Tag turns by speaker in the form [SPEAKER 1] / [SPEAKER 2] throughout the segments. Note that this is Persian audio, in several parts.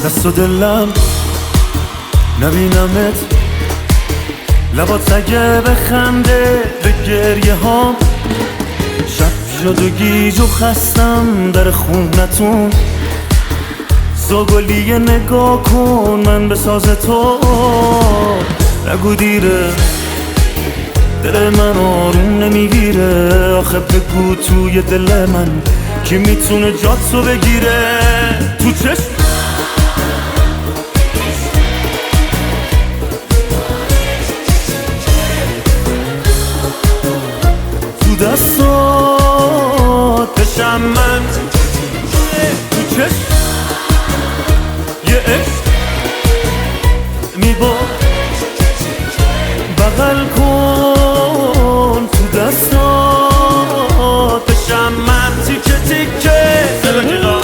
[SPEAKER 1] دست و دلم نبینمت، لبات اگه بخنده به گریه هام. شب شد و گیج و خستم در خونتون، زاگلیه نگاه کن من به ساز تو. نگو دیره دل من آروم نمیگیره، آخه بگو توی دل من کی میتونه جاتو بگیره. تو چشم تو دستات بشم من، تو چشم یه عشق میبار بغل کن. تو دستات بشم من تیکه تیکه زلکیلا.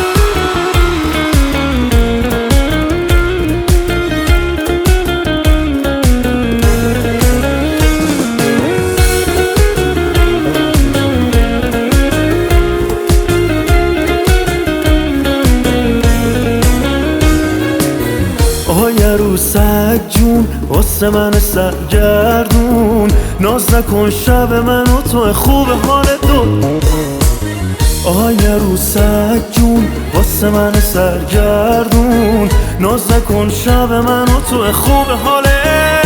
[SPEAKER 1] آهای عروسک جون واسه من سرگردون، ناز نکن شب من و تو خوب حال دو. آهای عروسک جون واسه من سرگردون، ناز نکن شب من و تو خوب حاله.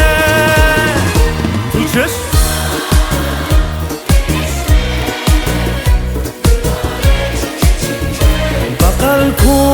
[SPEAKER 1] تو چشم بغل کن